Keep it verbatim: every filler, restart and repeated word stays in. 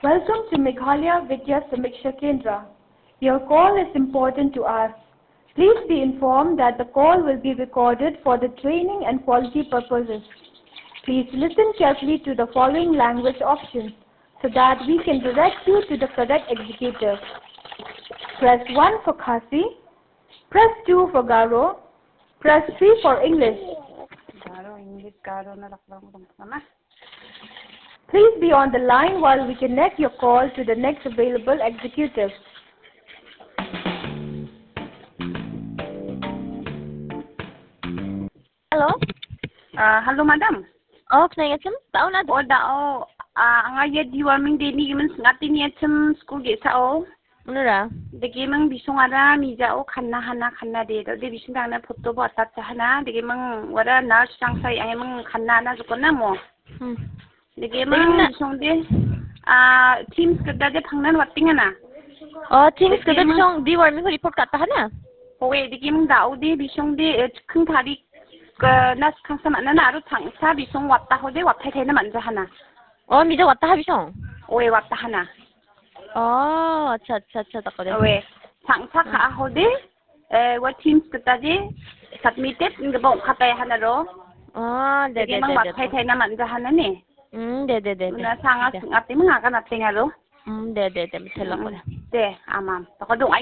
Welcome to Meghalaya Vidya Samiksha Kendra. Your call is important to us. Please be informed that the call will be recorded for the training and quality purposes. Please listen carefully to the following language options so that we can direct you to the correct executive. Press one for Khasi, press two for Garo, press three for English. Garo, English, Garo na lang. Please be on the line while we connect your call to the next available executive. Hello? Uh, hello, madam. Oh, kaya chum? Tao na O dao, ah, ang ayat deworming day ni giman ngati ni chum school ge sao. Munura? De gemang bisong ada mi jao khanna hana khanna de de bisong dang na photo ba tat hana de gemang wara nurse sang sai ay mang khanna na jukon na mo. Hmm. De gemang bisong de ah teams kada de phangnan watting na. Oh, teams kada bisong deworming ko report kata hana? Howe de gemang dao de bisong de khung thari na khang sama na na aru thang sa bisong watta ho de watthai thai na manja hana. Oh, mida watta ha bisong? Owe watta hana. Oh, acha acha acha tako de. Owe thang sa kha ho de eh what teams kita de submitted ngabong khatay hana ro. Oh, de de de. Mang watthai thai na manja hana ni. Hmm, de de de. Na sanga ngati mga ka na tinga ro. Hmm, de de de. Mithela ko. De amam. Tako dong